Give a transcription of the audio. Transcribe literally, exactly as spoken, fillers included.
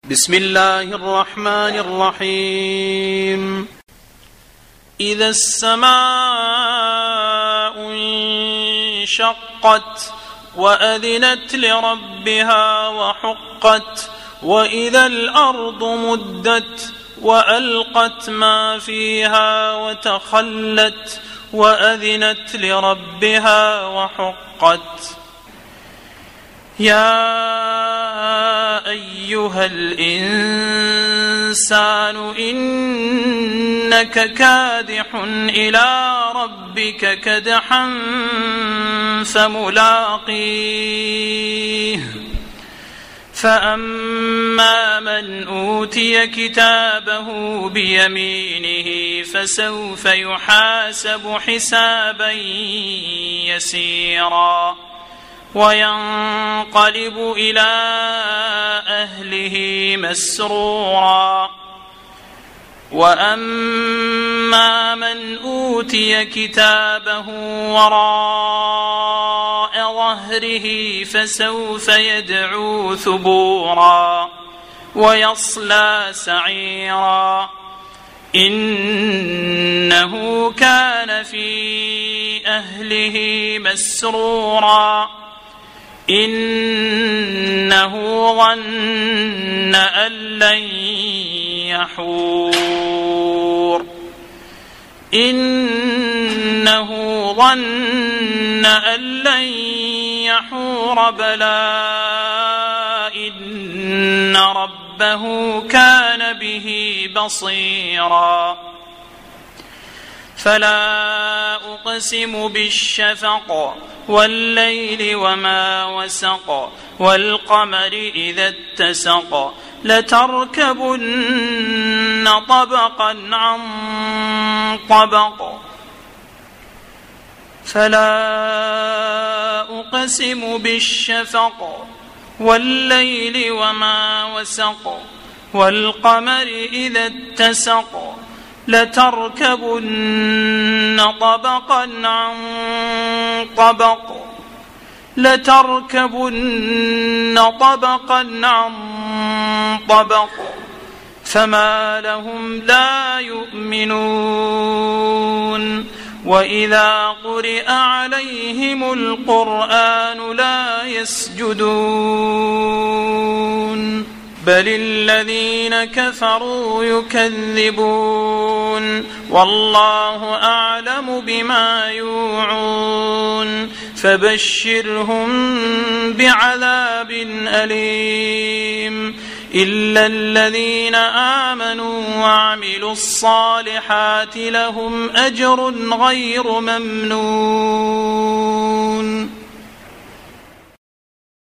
بسم الله الرحمن الرحيم إذا السماء انشقت وأذنت لربها وحقت وإذا الأرض مدت وألقت ما فيها وتخلت وأذنت لربها وحقت يا أيها الإنسان إنك كادح إلى ربك كدحا فملاقيه فأما من أوتي كتابه بيمينه فسوف يحاسب حسابا يسيرا وينقلب إلى أهله مسرورا وأما من أوتي كتابه وراء ظهره فسوف يدعو ثبورا ويصلى سعيرا إنه كان في أهله مسرورا إنه ظن أن لن يحور إنه ظن أن لن يحور بلى إن ربه كان به بصيرا فلا أقسم بالشفق والليل وما وسق والقمر إذا اتسق لتركبن طبقا عن طبق فلا أقسم بالشفق والليل وما وسق والقمر إذا اتسق لتركبن طبقا عن طبق لتركبن طبقا عن طبق فما لهم لا يؤمنون وإذا قرئ عليهم القرآن لا يسجدون بل الذين كفروا يكذبون والله أعلم بما يوعون فبشرهم بعذاب أليم إلا الذين آمنوا وعملوا الصالحات لهم أجر غير ممنون.